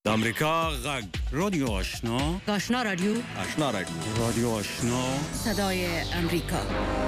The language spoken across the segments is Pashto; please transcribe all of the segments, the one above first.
امریکا غږ رادیو آشنا آشنا رادیو رادیو آشنا صدای امریکا.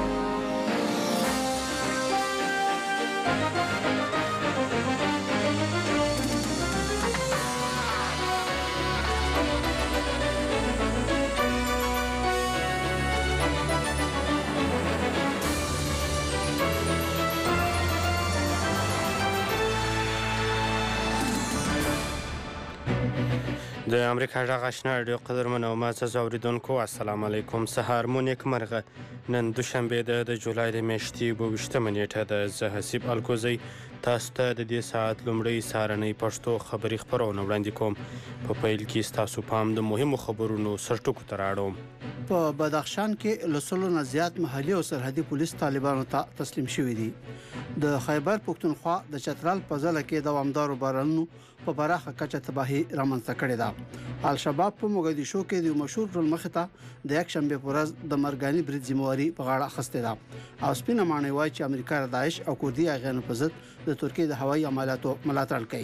د امریکا غږ آشنا رادیو قدرمن او معزز اوریدونکو السلام علیکم. سهار مو نیکمرغه. نن دوشنبه ده د جولای د میاشتې 22 نیټه ده. زه حسیب الکوزی تاسو ته د دې ساعت لومړی سهارنۍ پښتو خبري خپرونه وړاندې کوم. په پیل کې ستاسو پام د مهمو خبرونو سرټکو ته راوړم. په بدخشان کې لسلو نه زیات محلي او سرحدي پولیس طالبانو ته تسلیم شوي دي. د خیبر پښتونخوا د چترال په ځله کې دوامدارو بارانونو په پراخه کچه تباهي رامنځته کړې ده. الشباب په موګدیشو کې د مشهور ټول مخته د یک شنبه په ورځ د مرګاني برید ذمہواری په غاړه اخیستې ده او سپینه معنی وایي چې امریکا د داعش او کوردي اغیانو په ضد د ترکیې د هوایي عملیاتو ملاتړ کوي.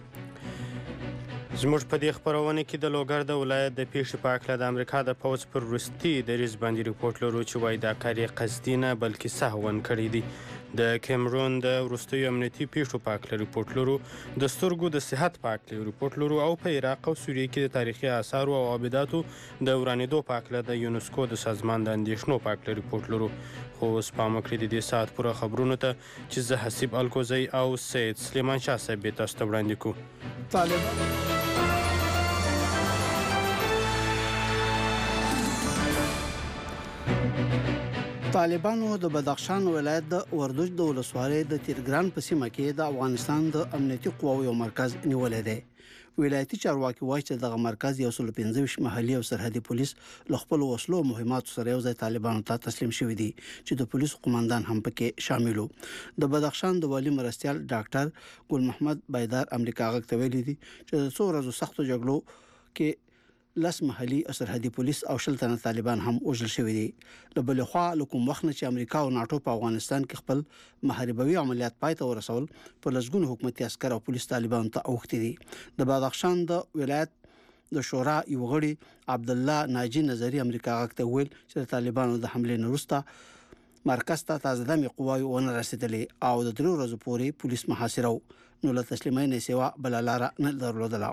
زموږ په دې خبرونه کې د لوګر د ولایت د پیښې په اړه د امریکا د پوځ پر وروستي دریځ باندې ریپورت لرو چې وایي دا کار یې قصدي نه بلکې سهوا کړی دی. د کیمرون د وروستیو امنیتي پیښو په اړه ریپورت لرو، د سترګو د صحت په اړه ریپورت لرو او په عراق او سوریه کې د تاریخي آثار او عباداتو د ورانېدو په اړه د یونسکو د سازمان د اندېښنو په اړه ریپورت لرو. خو اوس پام وکړئ د دې ساعت پوره خبرونو ته چې زه حسیب الکوزی او سید سلیمان شاه صاحب تاسو ته وړاندې کوو. طالبانو د بدخشان ولایت د وردوج د ولسوالۍ د تیرګران په سیمه کې د افغانستان د امنیتي قواو یو مرکز نیولې دی. ولایتي چارواکي وایي چې دغه مرکز 115 محلي او سرحدي پولیس له خپل وسلو او مهماتو سره یو ځای طالبانو ته تسلیم شوي دي چې د پولیسو قومندان هم پکې شامل وو. د بدخشان د والی مرستیال ډاکټر ګل محمد بایدار امریکا غږ ته ویلي دي چې د څو ورځو سختو جګړو کې لس محلي او سرحدي پولیس او شل تنه طالبان هم وژل شوي دي. له بلې خوا له کوم وخت نه چې امریکا او ناټو په افغانستان کې خپل محاربوي عملیات پای ته ورسول په لسګونو حکومتي عسکر او پولیس طالبان ته اوښتي دي. د بدخشان د ولایت د شورا یو غړي عبد الله ناجی نظری امریکا غږ ته ویل چې د طالبانو د حملې نه وروسته مرکز ته تازه دمي قواوې ونه رسېدلې او د 3 ورځو پورې پولیس محاصره نو له تسلیمۍ سیوا بل لاره نه درلودله.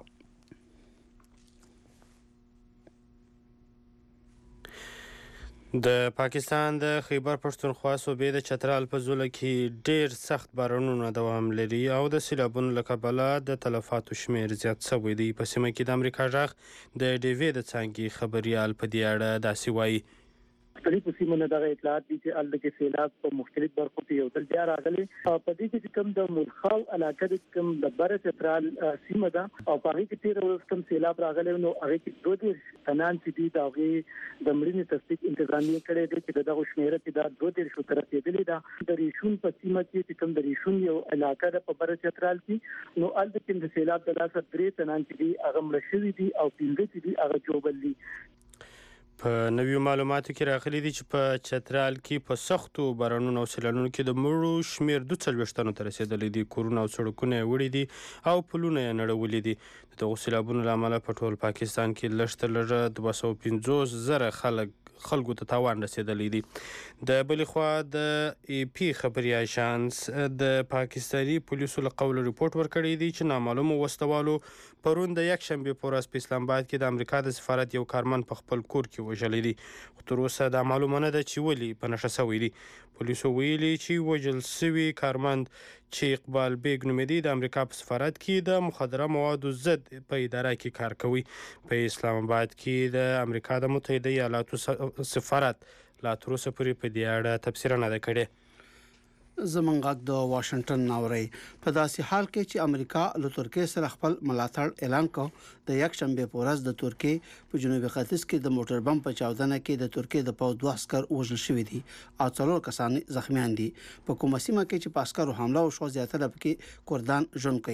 د پاکستان د خیبر پښتونخوا صوبې د چترال په ځله کې ډیر سخت بارانونه دوام لري او د سیلابونو له کبله د تلفاتو شمیر زیات شوی دی. په سیمه کې د امریکا غږ د ډیوی د څانګې خبريال په دې اړه داسې وایي. مختلف سیمونه دغه اطلاعات دي چې الته کې سیلاب په مختلف برخو کې یو ځل بیا راغلي. په دې کې کوم د ملخاو علاقه د کوم د بر چترال سیمه ده او په هغه کې 13 ورځې کوم سیلاب راغلی نو هغه کې 2 تنان چې دي دا د مړینې تصدیق انتظامیه کړي دي چې دغه شمیره کې دا 2 شو تر رسیدلې ده. د ریشون په سیمه کې کوم د ریشون یو علاقه ده په بر چترال کې نو الته کې د سیلاب د لاسه 3 تنان چې دي هغه مړ شوي دي او 15 چې دي هغه جوړل دي. په نویو معلوماتو کې راغلي دي چې په چترال کې په سختو بارانونو او سیلانونو کې د مړو شمیر 42 تنو ته رسیدلی دي. کورونه او سړکونه یې وړي دي او پلونه یې نړولي دي. د دغو سیلابونو له امله په ټول پاکستان کې لږ تر لږه 250,000 خلکو ته تاوان رسیدلی دی. د بلې خوا د ای پی خبري اژانس د پاکستاني پولیسو له قوله ریپورت ورکړی دی چې نامعلومو وسوالو پرون د یک شنبه په ورځ په اسلام آباد کې د امریکا د سفارت یو کارمن په خپل کور کې وژلی دی. خو تر اوسه دا معلومه نه ده چې ولې په نښه شوی دی. پولیسو ویلي چې وژل شوي کارمند چې اقبال بیگ نومیدي د امریکا په سفارت کې د مخدره موادو ضد په اداره کې کار کوي. په اسلام آباد کې د امریکا د متحده ایالاتو سفارت لا تر اوسه پورې په دې اړه تبصره نه ده کړې. زمونږ غږ د واشنگټن ناوري په داسې حال کې چې امریکا له ترکیې سره خپل ملاتړ اعلان کړ د یک شنبه په ورځ د ترکیې په جنوبي ختیځ کې د موټر بم په چاودنه کې د ترکیې د پوځ 2 عسكر وژل شوي دي او 4 کسان زخمیان دي. په کومه سیمه کې چې په عسکرو حمله وشو زیاتره پکې کردان ژوند کوي.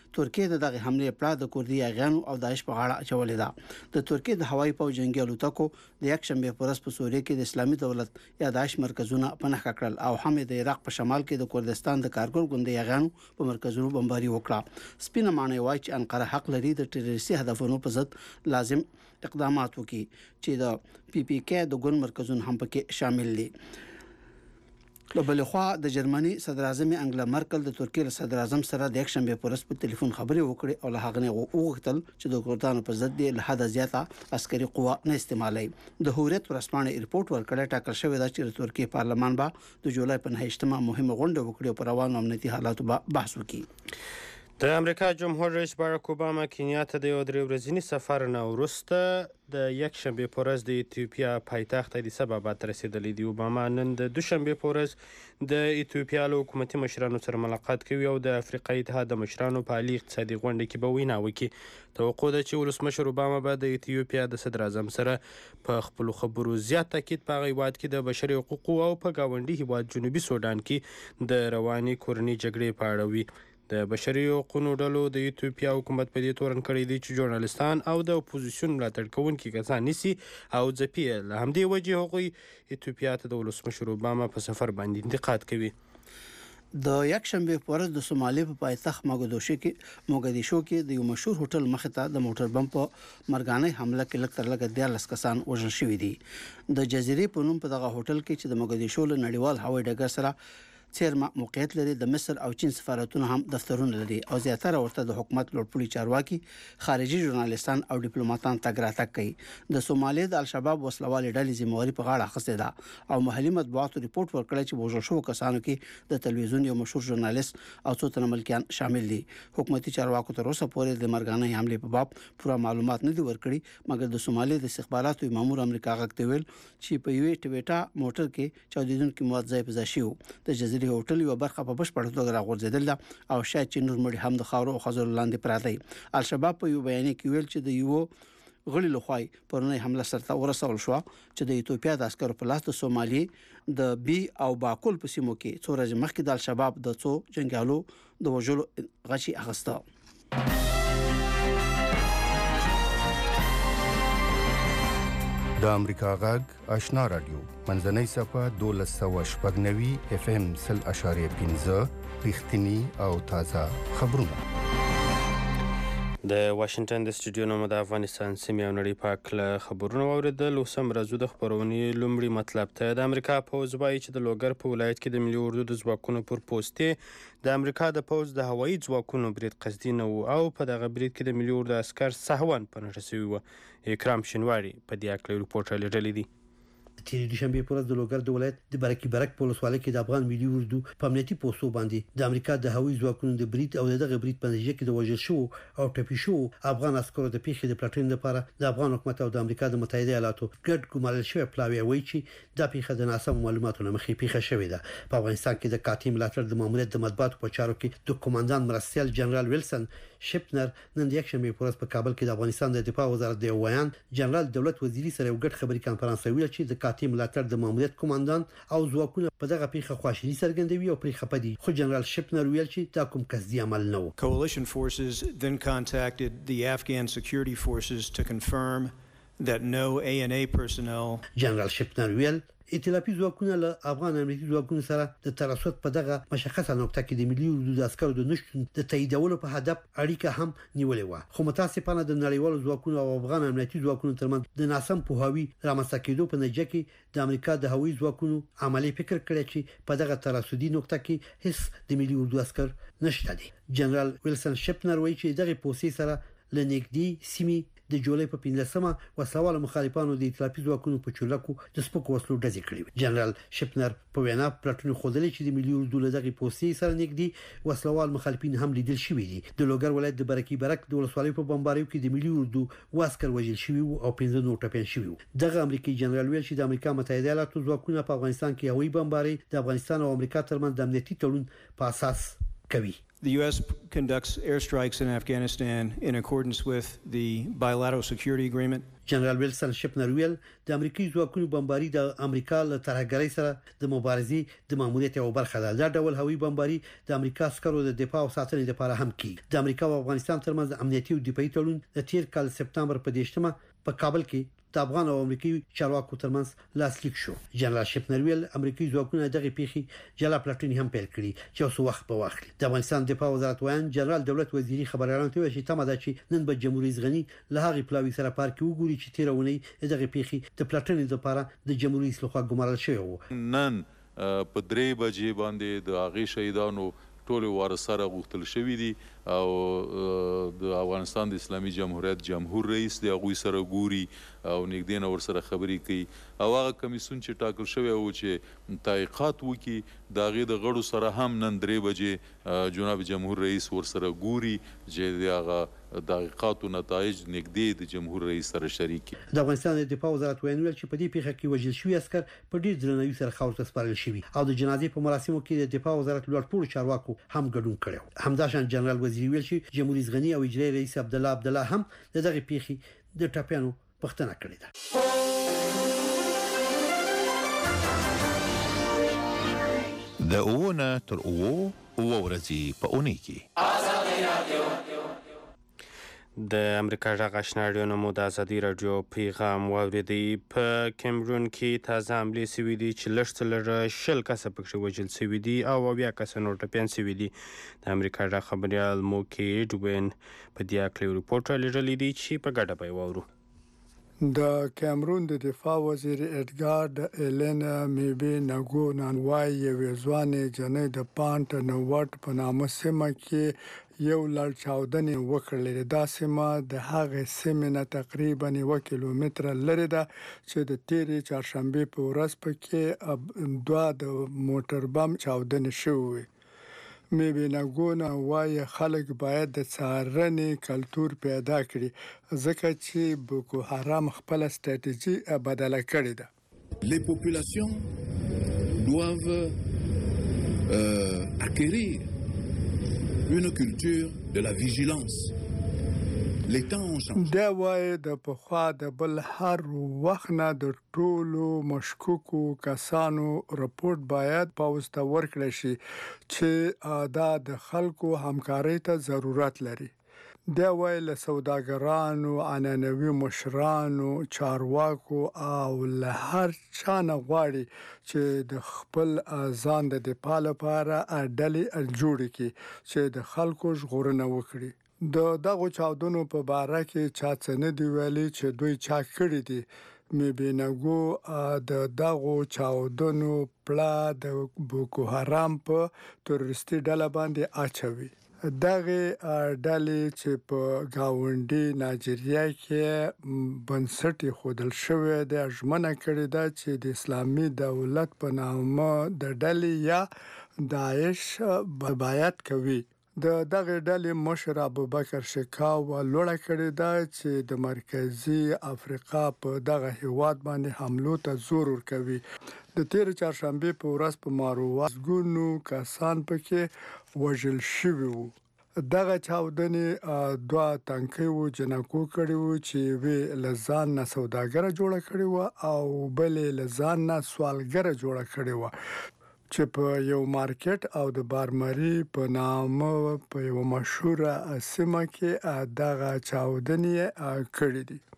ترکیه دغه حمله پلان د کوردي اغیانو او داعش په غاړه اچولې ده. د ترکیه د هوایي پوځ جنگي الوتکو د یک شنبه پرس په سوریه کې د اسلامي دولت یا داعش مرکزونه پناه کړل او هم د عراق په شمال کې د کردستان د کارګر ګوندي اغیانو په مرکزونو بمباري وکړه. سپینه معنی وایي چې انقره حق لري د ټیرریستي هدفونو په ضد لازم اقدامات وکړي چې د پی پی کې د ګوند مرکزونه هم پکې شامل دي. په بل خوا د جرمني صدر اعظم انګلا مرکل د ترکیه صدر اعظم سره د یک شنبه پرس په ټلیفون خبرې وکړې او له هغه نه وغوښتل چې د کردانو په ضد له حد زیاته عسکري قوا نه استعمالي. د هوریت ورسپانې ریپورت ورکړی ټاکل شوی دا چې ترکیه پارلمان به د جولای په 9مه مهمه غونډه وکړي او پر روانو امنیتي حالاتو بحث وکړي. د امریکا جمهور رئیس باراک اوباما کینیا ته د یو درې ورځني سفر نه وروسته د یک شنبه په ورځ د ایتیوپیا پایتخت ادیس ابابا ته رسیدلی دی. اوباما نن د دوشنبه په ورځ د ایتیوپیا له حکومتي مشرانو سره ملاقات کوي او د افریقایي اتحاد د مشرانو په عالی اقتصادي غونډه کې به وینا وکړي. توقع ده چې ولسمشر اوباما به د ایتیوپیا د صدر اعظم سره په خپل خبرو زیات تاکید په هیواد کې د بشري حقوقو او په گاونډي هیواد جنوبي سودان کې د رواني کورنۍ جګړې په اړه وي. د بشري حقوقو ډلو د ایتیوپیا حکومت په دې تورن کړی دی چې ژورنالستان او د اپوزیسیون ملاتړ کوونکي کسان نیسي او ځپي. له همدې وجې هغوی ایتیوپیا ته د ولسمشر اوباما په سفر باندې انتقاد کوي. د یک شنبه په ورځ د سومالي په پایتخت موګدیشو کې د یو مشهور هوټل مخ ته د موټر بم په مرګانه حمله کې لږ تر لږه 14 کسان وژل شوي دي. د جزیرې په نوم په دغه هوټل کې چې د موګدیشو له نړیوال هوایي ډګر سره څیرمه موقعیت لري د مصر او چین سفارتونه هم دفترونه لري او زیاتره ورته د حکومت لوړپوړي چارواکي خارجي ژورنالستان او ډیپلوماټان تګ راتګ کوي. د سومالي د الشباب وسلوالې ډلې ذمہواري په غاړه اخیستې ده او محلي مطبوعاتو ریپورت ورکړی چې وژل شوو کسانو کې د تلویزیون یو مشهور ژورنالیست او څو تنه ملکیان شامل دي. حکومتي چارواکو تر اوسه پورې د مرګانه حمله په باب پوره معلومات نه دي ورکړي مګر د سومالي د استخباراتو مامور امریکا غږ ویل چې په یوې ټویټا موټر کې چاودیدونکو مواد ځای په ځای شو. د جزیرې هوټل یو برخه په بشپړ توګه راغورځیدل او شاید چې نور مړي هم د خاورو او خزر لاندې پراته دي. الشباب په یو بیان کې ویل چې د یو غړي لخوا پرونی حمله سرته ورسول شو چې د ایتوپیا د عسکرو په لاس د سومالي د بي او باکول په سیمو کې څو ورځې مخکې د الشباب د څو جنگیالو د وژلو غشي اخیسته. د امریکا غږ آشنا رادیو منځنۍ صفه 1290 اف ام 0.5 رښتینی او تازه خبرونه. د واشنگټن د سټوډیو نوم د افغانستان سیمې او نړۍ په اړه خبرونه واوریدل. اوس هم راځو د خبرونې لومړی مطلب ته. د امریکا پوځ وایي چې د لوګر په ولایت کې د ملي اردو د ځواکونو پر پوستې د امریکا د پوځ د هوایي ځواکونو برید قصدي نه و او په دغه برید کې د ملي اردو عسکر سهون په نښه شوي وو. اکرام شینواری په دې اړه ریپورت رالیږلی دی. تیر دوشنبه پر ورځ د لوګر د ولایت د برک په ولسوالۍ کې د افغان ملي اردو په امنیتي پوسټو باندې د امریکا د هوایي ځواکونو د برید او دغه برید په نتیجه کې د وژل شو او ټپي شو افغان عسکرو د پیښې د پلټنې لپاره د افغان حکومت او د امریکا د متحده ایالاتو ګډ ګمارل شوی پلاوی وایي چې دا پیښه د ناسم معلوماتو مخې پیښه شوې ده. په افغانستان کې د کاټي ملاتړ د ماموریت د مطبوعاتو په چارو کې د کمانډان مرستیال جنرال ویلسن شپنر نن د یک شنبه په ورځ په کابل کې د افغانستان د دفاع وزارت د ویان جنرال دولت وزیری سره یو ګډ خبري کانفرنس ویل چې د کاټي ملاتړ د ماموریت کمانډان او ځواکونه په دغه پیښه خواشینی څرګندوي او پرې خپه دي. خو جنرال شپنر ویل چې دا کوم قصدي عمل نه و. Coalition forces then contacted the Afghan security forces to confirm that no ANA personnel. جنرال شپنر ویل ائتلافي ځواکونه له افغان امنیتي ځواکونو سره د ترصد په دغه مشخصه نقطه کې د ملي اردو د عسکرو د نشټون د تاییدولو په هدف اړیکه هم نیولې و. خو متاسفانه د نړیوالو ځواکونو او افغان امنیتي ځواکونو ترمنځ د ناسم پوهاوي رامنځته کېدو په نتیجه کې د امریکا د هوایي ځواکونو عملی فکر کړی چې په دغه ترصدي نقطه کې هیڅ د ملي اردو عسكر نشته دي. جنرال ویلسن شپنر وایي چې دغه پوسټ سره لنګدي سیمي د جولای په 15مه وسوال مخالفانو د ائتلافي ځواکونو په چورلکو د سپکو وسلو ډزې کړې. جنرال شپنر په وینا پلټنې خوندلې چې د ملي اردو له دغه پوسټ سره نږدې وسلوال مخالفین هم لیدل شوي دي. د لوګر ولایت د برک د ولسوالۍ په بمباریو کې د ملي اردو واسکر وژل شوي او 15 نور ټپيان شوي. دغه امریکایي جنرال ویل چې د امریکا متحده ایالاتو ځواکونه په افغانستان کې هوایي بمباري د افغانستان او امریکا ترمنځ د امنیتي تړون په اساس کوي. The U.S. conducts airstrikes in Afghanistan in accordance with the bilateral security agreement. جنرال ویلسن شپنر ویل د امریکایي ځواکونو بمباري د امریکا له ترهګرۍ سره د مبارزې د ماموریت یو برخه ده. دا ډول هوایي بمباري د امریکا عسکرو د دفاع او ساتنې لپاره هم کیږي. د امریکا او افغانستان ترمنځ امنیتي او دفاعي تړون د تیر کال سپتمبر په 10 په کابل کې د افغان او امریکایي چارواکو ترمنځ لاسلیک شو. جنرال شپنر ویل امریکایي ځواکونه دغه پیښې جلا پلټنې هم پیل کړي چې اوس وخت په واخلي. د افغانستان دفاع وزارت وایي جنرال دولت وزیری خبريالانو ته ویل چې تمه ده چې نن به جمهوریت غنی له هغه پلاوی سره پارک وګوري چې تیرونی دغه پیښې د پلټنې لپاره د جمهوریت لخوا ګمارل شوی وو. نن په 3 بجې باندې د هغه شهیدانو ټول ورسره غوښتل شوی دي او د افغانستان د اسلامي جمهوریت جمهور رئیس دی هغه سره ګوري او نګدین ور سره خبرې کوي او هغه کمیسون چې ټاکل شوی او چې تحقیقات وکي د هغه د غړو سره هم نن 3 بجې جناب جمهور رئیس ور سره ګوري چې هغه د تحقیقاتو نتایج نګدې د جمهور رئیس سره شریک. د افغانستان د دفاع وزارت ویل چې په دې پیښه کې وژل شوی عسكر په ډیر درناوي سره خاور ته سپارل شوی او د جنازې په مراسمو کې د دفاع وزارت لوړپوړو چارواکو هم ګډون کړو. همداشان جنرال وزیر ویل چې جمهوریت غنی او اجرایي رئیس عبدالله هم دغه پیښې د ټاپیانو پښتنه کړې ده. د اوونه تر اوو ورځې په اونۍ کې د امریکا غږ آشنا رادیو نمو د ازادي رادیو پیغام واوریدي. په کیمرون کې تازه حملې شوې دي چې لږ څه لږه 10 کسه پکې وژل شوي دي او 9 کسه نور ټپیان شوي دي. د امریکا غږ خبريال موکي ډوبین په دې اړه ریپورټ رالیږلی دی چې په ګډه به واورو. د کیمرون د دفاع وزیر اډګار ایلینا میبي ناګو نانوای یوې ځوانې جنۍ د پانټ نووټ په نامه سیمه کې یو لړ چاودنې وکړلې. دا سیمه د هغې سیمې نه تقریبا 1 کیلومتره لرې ده چې د تیرې چهارشنبې په ورځ پکې 2 د موټر بم چاودنې شوې. میبي ناګونا وایي خلک باید د څارنې کلتور پیدا کړي ځکه چې بوکو حرام خپل ستراتیژي بدله کړې ده. Les populations doivent acquérir une culture de la vigilance. دا وایي د پخوا د بل هر وخت نه د ټولو مشکوکو کسانو رپورټ باید پاوز ته ورکړل شي چې دا د خلکو همکارۍ ته ضرورت لري. دا وایي له سوداګرانو، عنعنوي مشرانو، چارواکو او له هر چا نه غواړي چې د خپل ځان د دفاع لپاره ډلې جوړې کړي چې د خلکو ژغورنه وکړي. د دغه چاودنو په باره کې چا څه نه دی ویلي چې دوی چا کړی دي. میبینګو د دغه چاودنو پلا د بوکو حرام په تروریستي ډله باندې اچوي. دغه ډلې چې په گاونډي نایجیریا کې بنسټ خودل شوی د ژمنه کړې ده چې د اسلامي دولت په نامه د ډلې یا داعش باید کوي. د دغه ډلې مشر ابوبکر شکاو لوړه کړې ده چې د مرکزی افریقا په دغه هیواد باندې حملو ته زور ورکوي. د تیر چهارشنبه په ورځ په ماروازګونو کسان پکې وژل شوي وو. دغه چاودنې 2 تنکي وو جنکو کړي وو چې وی لزان نه سوداګر جوړ کړي وو او بل لزان نه سوالګر جوړ کړي وو چې په یو مارکیټ او د بارمري په نامه په یو مشهوره سیمه کې دغه چاودنې کړې دي.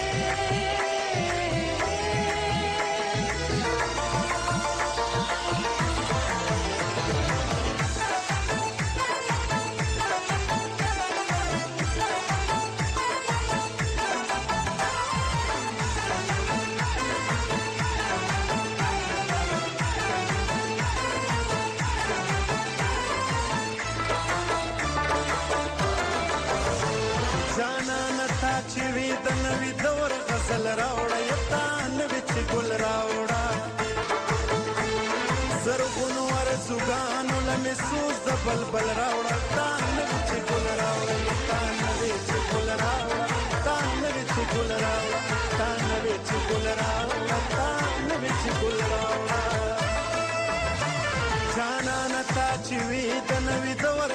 بل راوړه تان چې ګل راوړه تان چې ګل راوړه تان چې ګل راوړه تان چې ګل راوړه تان چې ګل راوړه جانا نتا چې وی د نوې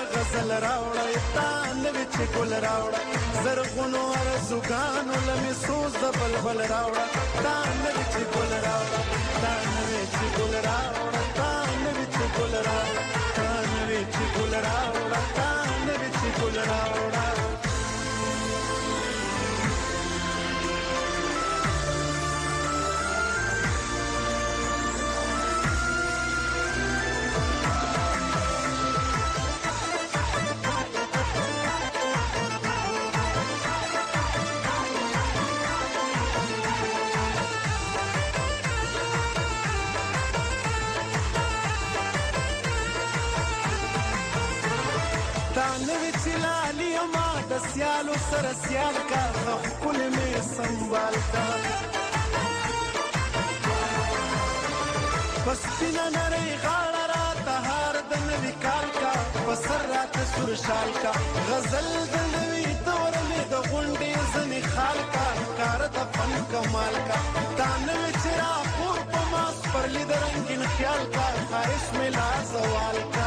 راوړه تا نوې چې ګل راوړه زرغونو ارزوګانو لمې سوز د بلبل راوړه تا نوې چې ګل راوړه تا نوې چې ګل راوړه تا نوې چې ګل راوړه تا نوې چې ګل راوړه تا نوې چې ګل راوړه سیالو سره سیال کا خپل می سنبال کا بس پینا نری غاړه را تهار د نوی کال کا بسر رات سور شال کا غزل د نوی دور می د غونډې زنی خال کا کار د فن کمال کا تانوی چرا پور په ماس پر لید رنگین خیال کا خواهش می لا زوال کا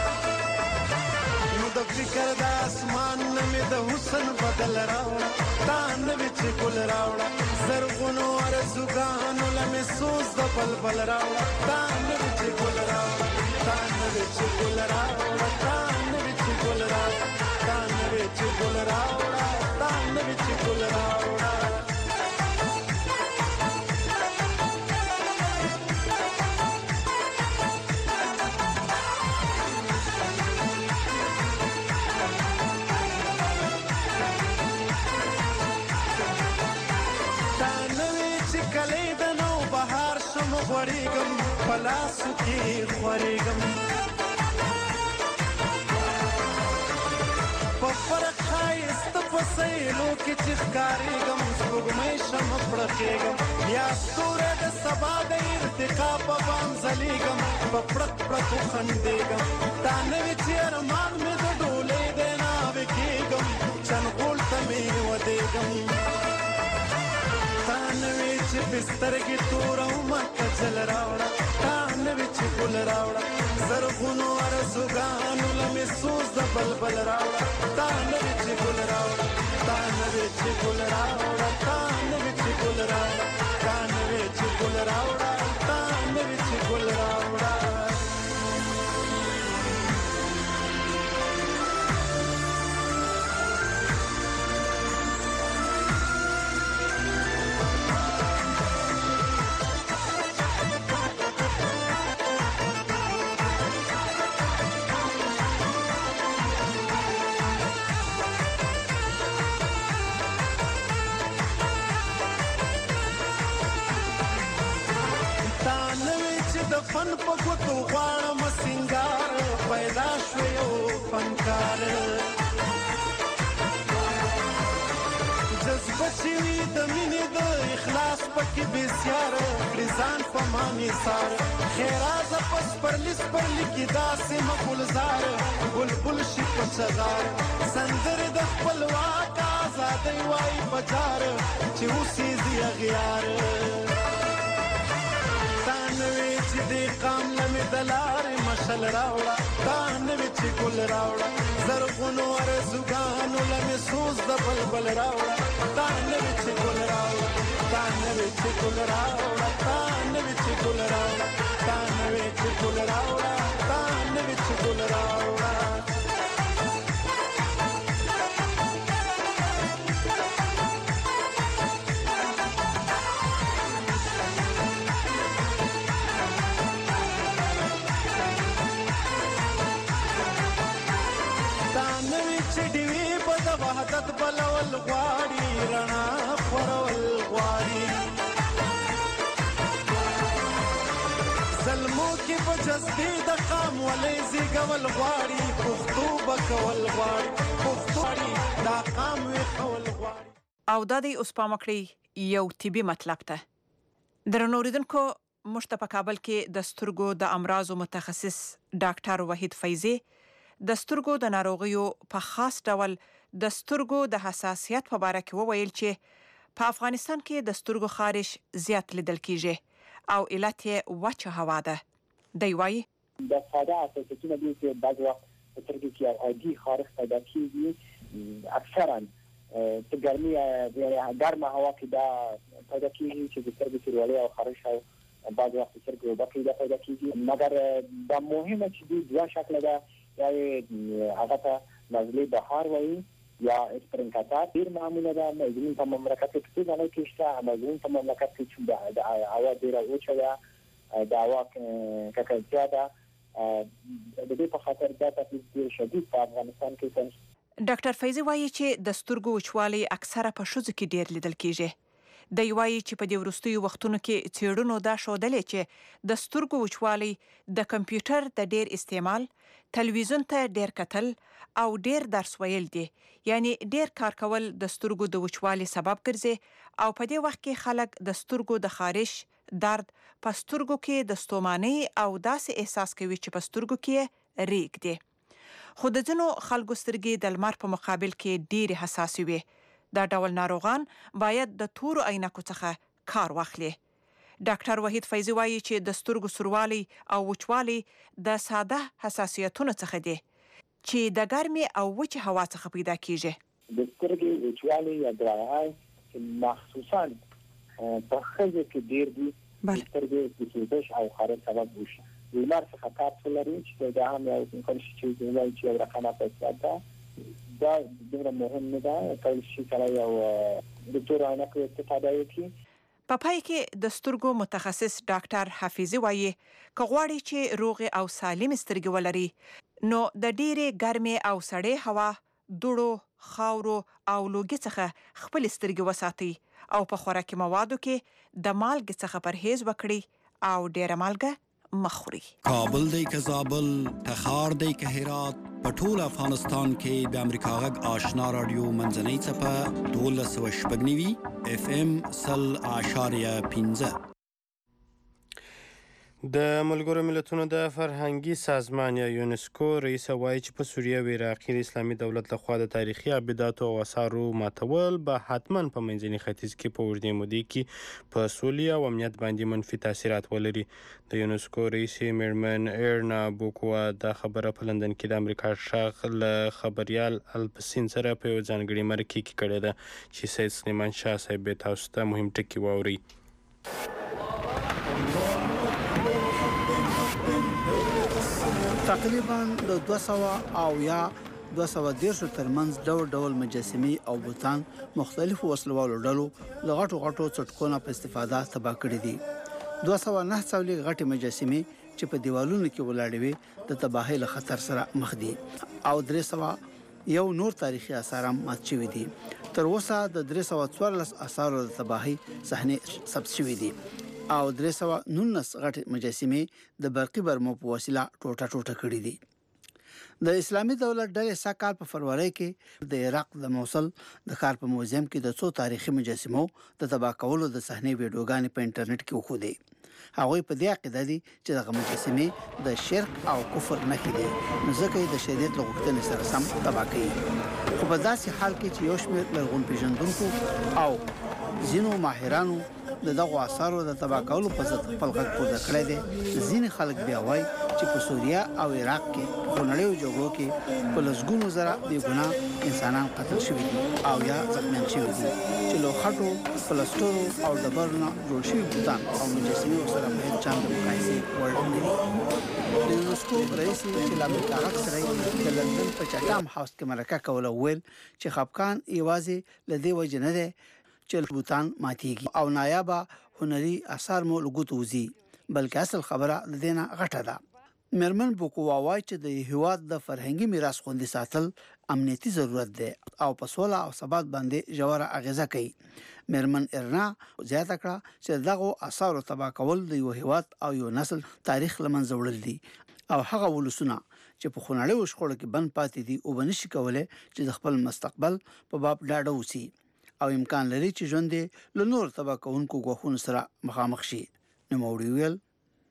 د فکر د اسمان نمې د حسن بدل راوړه تا نوې چې ګل راوړه زرغونو ارزوګانو لمې سوز د بلبل راوړه تا نوې چې ګل راوړه تا نوې چې ګل راوړه تا نوې چې ګل راوړه تا نوې چې ګل راوړه تا نوې چې ګل راوړه خورېږم په لاسو کې خورېږم په فرق ښایسته په سیلو کې چې ښکارېږم سپوږمۍ شمه پړقېږم یا ستوری د سبا د ارتقا په بام ځلېږم په پړق پړقو خندېږم تا نوې چې ارمان مې د ډولۍ دی ناوې کېږم چنغول ته مې ودېږم تا نوې چې بسترګې تورومه کجل راوړه تا نوې چې ګل راوړه زرغونو ارزوګانو لمې سوز د بلبل راوړه تا نوې چې ګل راوړه تا نوې چې ګل راوړه تا نوې چې ګل راوړه تا نوې چې ګل راوړه تا نوې چې ګل راوړه فن په ګوتو غواړم سنگار پیدا شو یو فنکار جذبه چې وي د مینې د اخلاص پکې بسیار کړي ځان په ما نثار خیرازه په سپرلي سپرلي کې داسې مګلزار بلبل شي په چغار سندرې د خپلواک ازادۍ وایي په جار چې اوسېږي اغیار نوې چې دې قام لمې د لارې مشل راوړه تا نوې چې ګل راوړه زرغونو ارزوګانو لمې سوز د بلبل راوړه تا نوې چې ګل راوړه تا نوې چې ګل راوړه تا نوې چې ګل راوړه تا نوې چې ګل راوړه تا نوې چې ګل راوړه وحدت بلول غواړي رڼا خورول غواړي زلمو کې په جذبې د قام ولې زیږول غواړي پښتو به کول غواړي پښتو دا قام وي کول غواړي او دا دی اوس پام کړئ یو طبي مطلب ته درنو اوریدونکو موږ ته په کابل کې د سترګو د امراضو متخصص ډاکټر وحید فیضي د سترګو د ناروغیو په خاص ډول د سترګو د حساسیت په اړه کې وویل چې په افغانستان کې د سترګو خارش زیات لیدل کیږي او علت یې وچه هوا ده. دی وايي د ساده اساسي نه دي چې بعض وخت سترګې کې یو عادي خارښ پیدا کیږي اکثرا په ګرمي ګرمه هوا کې دا پیدا کیږي چې د سترګې توروالی او خارښ او بعض وخت سترګې وبکې پیدا کیږي مګر دا مهمه چې دوه شکل ده یا هغه ته نزله بهار وایي یا اسپرینکاتات ډیر معموله ده مزمون په مملکت کې څه ځای کې شته مزمون په مملکت کې چې د هوا ډیره اوچه ده د هوا ککړتیا ده د دې په خاطر دا تکلیف شدید په افغانستان کې ډاکټر فیضي وایي چې د سترګو وچوالی اکثره په ښځو کې ډیر لیدل کیږي د وایي چې په دې وروستیو وختونو کې څېړنو دا ښودلې چې د سترګو وچوالی د کمپیوټر د ډیر استعمال تلویزیون ته ډیر کتل او ډیر درس ویل دي یعنی ډیر کار کول د سترګو د وچوالي سبب ګرځي او په دې وخت کې خلک د سترګو د خارش درد په سترګو کې د ستوماني او داسې احساس کوي چې په سترګو کې ریګ دي خو د ځینو خلکو سترګې د لمر په مقابل کې ډیر حساس وي دا ډول ناروغان باید د تورو عینکو څخه کار واخلي ډاکټر وحید فیضي وایي چې د سترګو سوروالی او وچوالی د ساده حساسیتونو څخه دي چې د ګرمي او وچې هوا څخه پیدا کیږي د سترګې وچوالی یا درای چې مخصوصا په خځو کې ډیر دي سترګې د سوزش او خارښ سبب وشي د لمر څخه کار لري چې دا هم یو امکان شي چې د وایي چې رقمه پیدا ده دا ډیره مهم نه ده کله چې کله یو دکتور عینکو استفاده وکړي په پای کې د سترګو متخصص ډاکټر حفیظي وایي که غواړي چې روغ او سالم سترګې ولري نو د ډېرې ګرمې او سړې هوا دوړو خاورو او لوګي څخه خپل سترګې وساتي او په خوراکي موادو کې د مالګې څخه پرهیز وکړي او ډېره مالګه مخوري کابل دی که زابل تخار دی که هرات په ټول افغانستان کې د امریکا غږ آشنا رادیو منځنۍ څپه 12.9 FM 100.15 د ملګرو ملتونو د فرهنګي سازمان یا یونسکو رئیس وایي چې په سوریه او عراق کې د اسلامي دولت لخوا د تاریخي ابداتو او آثارو ماتول به حتما په منځني ختیځ کې په اوږدې مودې کې په سولې او امنیت باندې منفي تاثیرات ولري د یونسکو رئیس میرمن ایرنا بوکوا دا خبره په لندن کې د امریکا شاغ له خبريال الپسین سره په یو ځانګړي مرکه کې کړې ده چې سید سلیمان شاه صاحب تاسو ته مهم ټکي واوري تقریبا د 200 او یا 210 ترمنځ ډول مجسمي او بوتان مختلفو وسلوالو ډلو لغټو څټکونه په استفاده تباہ کړې دي 209 څولې غټي مجسمي چې په دیوالونو کې ولاړې وي د تباہي له خطر سره مخ دي او 300 یو نور تاریخي آثار هم مات شوي دي تر اوسه د 314 آثارو د تباہي صحنې ثبت شوي دي او 319 غټ مجسمه د برقي برمو په وسیله ټوټه کړې دي د اسلامي دولت ډلې سکهال په فروری کې د عراق د موصل د ښار په موزیم کې د څو تاریخي مجسمو د تباہ کولو د صحنې ویډیوګانې په انټرنیټ کې وښودې هغوی په دې عقیده دي چې د مجسمه د شرک او کفر نه کېدي نو ځکه د شریعت له غوښتنې سره سم تباہ کوي خو په داسې حال کې چې یو شمېر لرغون پیژندونکو او ځینو ماهرانو دغه آثارو د تباہ کولو په ضد خپل غږ پورته کړی دی ځینې خلک بیا وایي چې په سوریه او عراق کې په نړیوالو جګړو کې په لسګونو زره بې ګناه انسانان قتل شوي دي او یا زخمیان شوي دي چې له خټو پلسټرو او ډبرو نه جوړ شوي بوتان او مجسمې ورسره په هېڅ چاند مقایسې وړ نه دي د یونسکو رئیس چې له امریکا غږ سره د لندن په چټام هاوس کې مرکه کوله ویل چې خفقان یوازې له دې وجې نه دی چې بوتان ماتيږي او نایابه هنري اثار مو لګوتوزي بلکې اصل خبره د دینه غټه ده میرمن بوکوا وایي چې د هیواد د فرهنګي میراث خوندي ساتل امنیتي ضرورت دی او په سوله او ثبات باندې ژوره اغیزه کوي میرمن ارنا زیاته کړه چې دغه آثار تباہ کول د یو هیواد او یو نسل تاریخ لمنځه وړل دي او هغه ولسونه چې په خونړیو شخړو کې بند پاتې دي او بنشي کولای چې د خپل مستقبل په باب ډاډه وسی او امکان لري چې ژوند له نور تباہ کوونکو غوښتنو سره مخامخ شي نو موړي ویل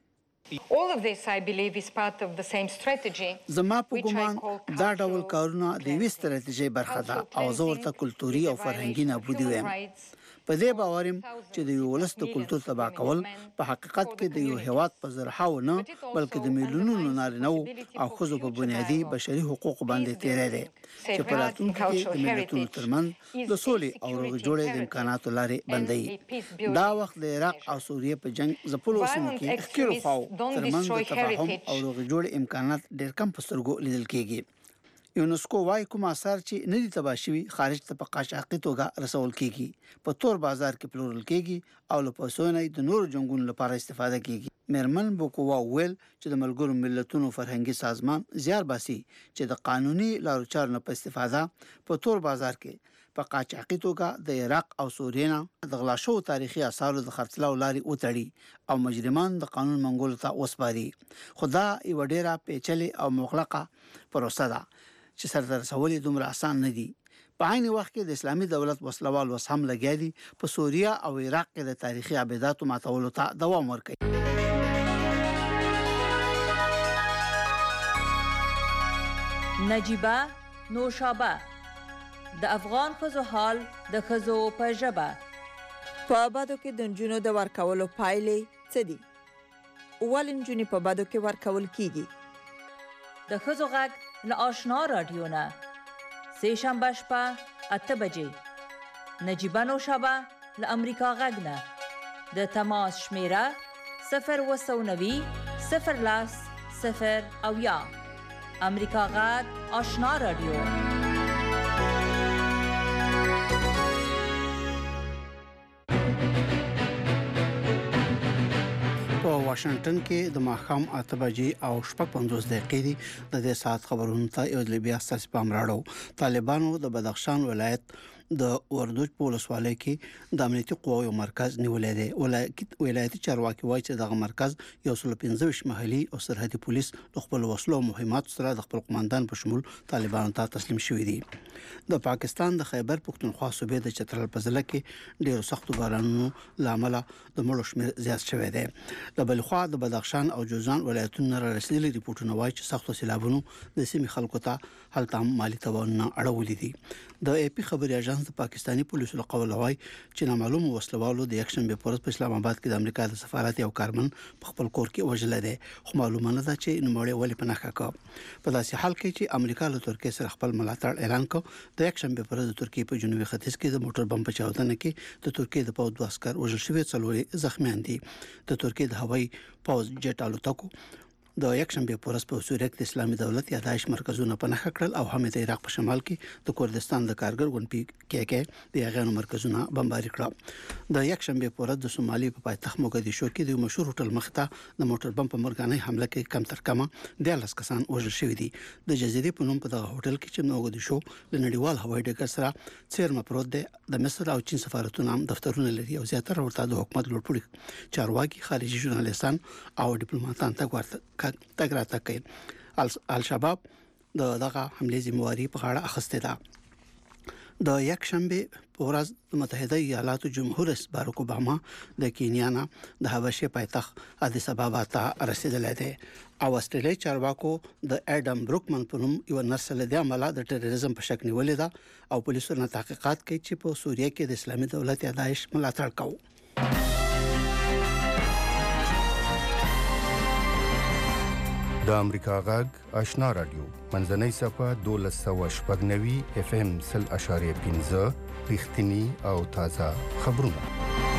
All of this, I believe, is part of the same strategy. زما په ګومان دا ډول کارونه د یوې ستراتیژۍ برخه ده او زه ورته کلتوري او فرهنګي نابودي وایم. په دې باور یم چې د یو ولس د کلتور تباه کول په حقیقت کې د یو هیواد په زرهاو نه بلکې د میلیونونو نارینه‌و او ښځو په بنیادي بشري حقوقو باندې تیری دی چې په راتلونکي کې د ملتونو ترمنځ د سولې او روغې جوړې د امکاناتو لارې بندوي. دا وخت د عراق او سوریې په جنگ ځپلو سیمو کې ښکیلو خواو ترمنځ د تفاهم او روغې جوړې امکانات ډېر کم په سترګو لیدل کېږي. یونسکو وايي کوم اثار چې نه دي تباه شوي خارج ته په قاچاقي توګه رسول کېږي، په تور بازار کې پلورل کېږي او له پیسو نه د نورو جنګونو لپاره استفاده کېږي. میرمن بوکووا ویل چې د ملګرو ملتونو فرهنګي سازمان زیار باسي چې د قانوني لارو چارو نه په استفاده په تور بازار کې په قاچاقي توګه د عراق او سوریې نه د غلا شوو تاریخي اثارو د خرڅلاو لارې وتړي او مجرمان د قانون منګولو ته وسپاري. خو دا یوه ډېره پیچلې او مغلقه پروسه ده چې سرته رسول دومره آسان نه دي. په عین وخت کې د اسلامي دولت وسلوال وس هم لګیا دي په سوریه او عراق کې د تاریخي ابداتو ماتولو ته دوام ورکوي. نجیبه نوشابه د افغان ښځو حال د ښځو په ژبه. په آبادو کې د نجونو د ورکولو پایلې څه دي؟ ولې نجونې په آبادو کې ورکول کیږي؟ د ښځو غږ له آشنا رادیو نه سه شنبه شپه 8 بجې. نجیبه نوشابه له امریکا غږ نه د تماس شمیره 090 010 0 امریکا غږ آشنا رادیو. په واشنگټن کې د ماښام 8 بجې او 55 دقیقې دي. د دې ساعت خبرونو ته یو لبیا اساس پام راړو. طالبانو د بدخشان ولایت د وردوج په ولسوالۍ کې د امنیتي قواو مرکز نیولې دی. ولایتي چارواکي وایي چې دغه مرکز 115 محلي او سرحدي پولیس د خپل وسلو مهمات سره د خپل قوماندان په شمول طالبانو ته تسلیم شوی دي. د پاکستان د خیبر پختونخوا صوبې د چترال په ضلع کې ډېر سخت بارانونو لامل د مړو شمیر زیات شوی دی. د بلخوا د بدخشان او جوزجان ولایتونو را رسیدلي ریپورتونه وایي چې سخت سیلابونو د سیمې خلکو ته هلته مالی تاوانونه اړولي دي. د اي پی خبري اژانس د پاکستاني پولیسو له قوله وایي چې نامعلوم وسلوالو د یکشنبه په ورځ په اسلام آباد کې د امریکا د سفارت یو کارمن په خپل کور کې وژل دي. خو معلومه نه ده چې نوموړی ولې پناه کړ. په داسې حال کې چې امریکا له ترکیې سره خپل ملاتړ اعلان کړ. د یکشنبه په ورځ د ترکیې په جنوبي ختیځ کې د موټر بم په چاودنه کې د ترکیې د پوځ 2 عسكر وژل شوي، 4 زخمیان دي. د ترکیې د هوایي پوځ جټ الوتکو د یکشنبه په ورځ په سوریه کې د اسلامي دولت یا داعش مرکزونه پناه کړل او هم د عراق په شمال کې د کردستان د کارګر ګوند پی کې کې د هغه مرکزونه بمباري کړل. د یکشنبه په ورځ د سومالي په پایتخت موګدیشو کې د مشهور هوټل مخته د موټر بم په مرګانه حمله کې کم تر کمه 10 کسان وژل شوي دي. د جزیرې په نوم په دغه هوټل کې چې موګدیشو د نړیوال هوایي ډګر سره څیرمه پروت دی. د مصر او چین سفارتونو هم دفترونه لري او زیاتره ورته د حکومت لوړپوړي چارواکي، خارجي ژورنالیستان او ډیپلوماټان تګ راتګ کوي. الشباب دغه حمله ذمہواری په غاړه اخیسته ده. د یکشنبه په ورځ د متحده ایالاتو جمهور رئیس باراک اوباما د کینیا نه د حبشې پایتخت ادیس ابابا ته رسیدلی دی او استرالیا چارواکو د اډم بروکمن په نوم یو نرس له دې عمله د ټیرریزم په شک نیولې ده او پولیسو نه تحقیقات کوي چې په سوریه کې د اسلامي دولت یا داعش ملاتړ کوي. د امریکا غږ آشنا رادیو منځنۍ صفه 1290 اف ام 0.15 رښتینی او تازه خبرونه.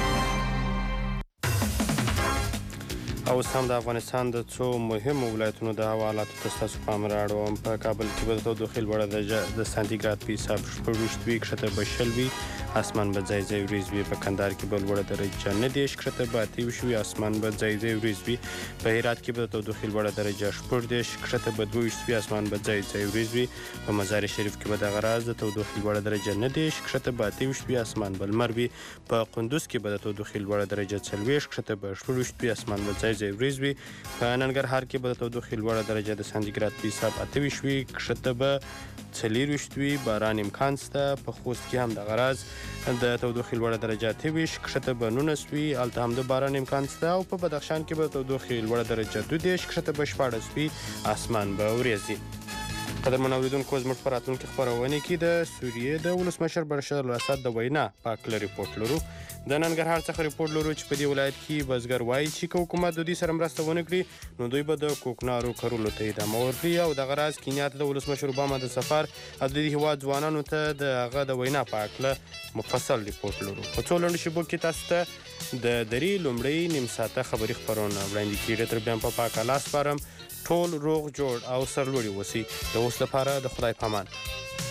او سم د افغانستان د څو مهمو ولایتونو د هوا حالاتو ته ستاسو پام راوړم. په کابل کې به د تودوخې لوړه درجه د سانتیګراد په حساب 26 کښته به 20 اسمان به ځای ځای وریځ وي. په کندهار کې به لوړه درجه 19 کښته به 23 اسمان به ځای ځای وریځ وي. په هرات کې به د تودوخې لوړه درجه 14 کښته به 22 اسمان به ځای ځای وریځ وي. په مزار شریف کې به د غراز د تودوخې لوړه درجه 19 کښته به 28 اسمان به لمر وي. په قندوز کې به د تودوخې لوړه درجه 40 کښته به 18 اسمان به ځای ځای وریځ وي. په ننګرهار کې به د تودوخې لوړه درجه د سانتیګراد په حساب 28 کښته به 24 باران امکان شته. په خوست کې هم د غراز د تودوخې لوړه درجه 23 کښته به 19 وي، هلته هم د باران امکان شته او په بدخشان کې به تودوخې لوړه درجه 22 کښته به 14 وي، اسمان به وریځي. قدرمن اوریدونکو زموږ په راتلونکي خپرونې کې د سوریې د ولسمشر بشار الاسد د وینا په اړه ریپورټ لرو. د ننګرهار څخه ریپورټ لرو چې په دې ولایت کې بزګر وایي چې که حکومت د دوی سره مرسته ونه کړي نو دوی به د کوکنارو کرلو ته ادامه ورکړي او دغه راز کینیا ته د ولسمشر اوباما د سفر او د دې هېواد ځوانانو ته د هغه د وینا په اړه مفصل ریپورټ لرو. په څو لنډو شیبو کې تاسو ته د درې لومړۍ نیم ساعته خبري خپرونه وړاندې کېږي. تر بیا په پاک الله سپارم. ټول روغ جوړ او سرلوړي اوسئ. د اوس لپاره د خدای په امان.